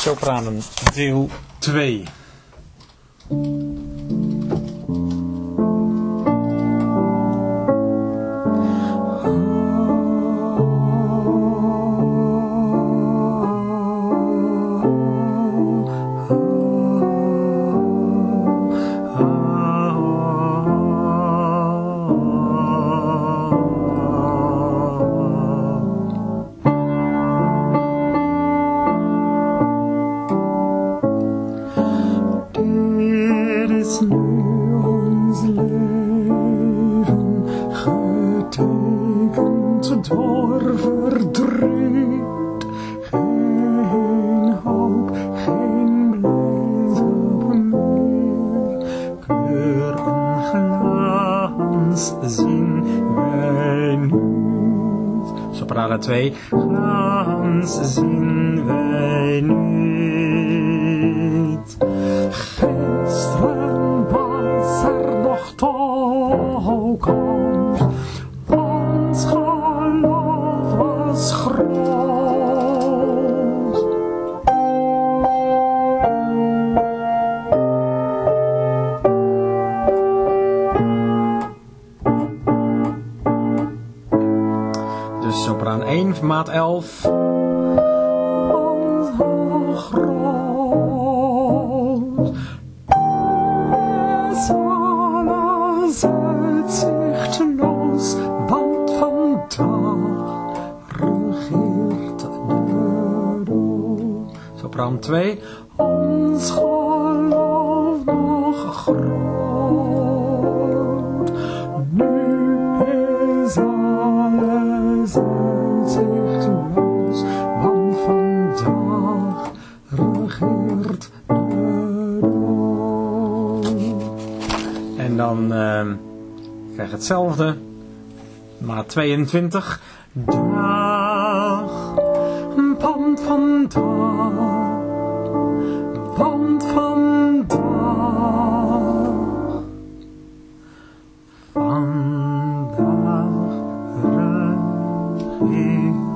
Sopranen deel 2. Soprano 2. Glans zien wij niet. Gisteren was er nog toekomst. Ons geloof was groot. Dus sopraan 1, maat 11. Ons groot. Es alles uitzichtloos, want vandaag regeert de dood. Sopraan 2. Ons geloof nog groot. Nu is alles uitzichtloos, want vandaag regeert de dood. En dan krijg je hetzelfde. Maat 22. Dag, want vandaag, want vandaag, vandaag regeert